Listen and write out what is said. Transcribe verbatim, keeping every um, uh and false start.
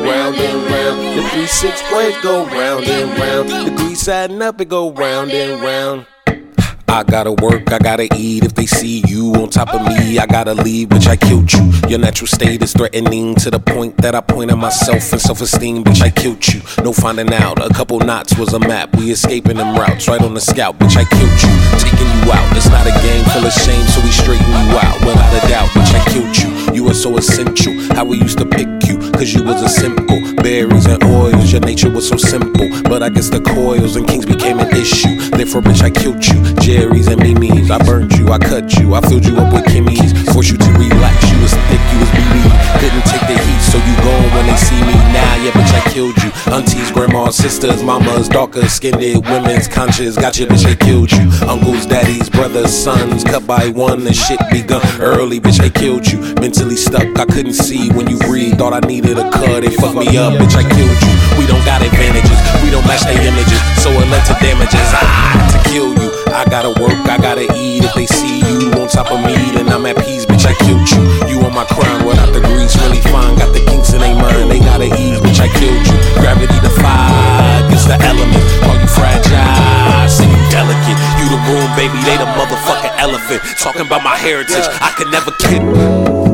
round and round. The three six waves go round and round. The grease adding up, it go round and round. I gotta work, I gotta eat. If they see you on top of me, I gotta leave, bitch, I killed you. Your natural state is threatening to the point that I point at myself and self-esteem, bitch, I killed you. No finding out, a couple knots was a map. We escaping them routes, right on the scout, bitch, I killed you. Taking you out, it's not a game full of shame, so we straighten you out. Without a doubt, bitch, I killed you. You were so essential, how we used to pick you, cause you was a simple. Berries and oils, your nature was so simple. But I guess the coils and kings became an issue. Therefore, bitch, I killed you. Jerry's and Mimi's, I burned you, I cut you, I filled you up with Kimmy's. Forced you to relax, you was thick, you was B B. Couldn't take the heat, so you gone when they see me. Now, yeah, bitch, I killed you. Aunties, grandmas, sisters, mamas, darker skinned women's conscious. Got you, bitch, they killed you. Uncles, daddies, brothers, sons, cut by one, the shit begun early, bitch, they killed you. Mentally stuck, I couldn't see when you breathe. Thought I needed a cut, they fucked me up, bitch, I killed you. We don't got advantages, we don't match their images, so it led to damages. Ah, to kill you. I gotta work, I gotta eat. If they see you on top of me, then I'm at peace, bitch, I killed you. You on my crown without the grease, really fine. Got the kinks in they mind, they gotta ease, bitch, I killed you. Gravity defy against the element. Call you fragile, say you delicate. You the room, baby, they the motherfucking elephant. Talking about my heritage, I could never kid.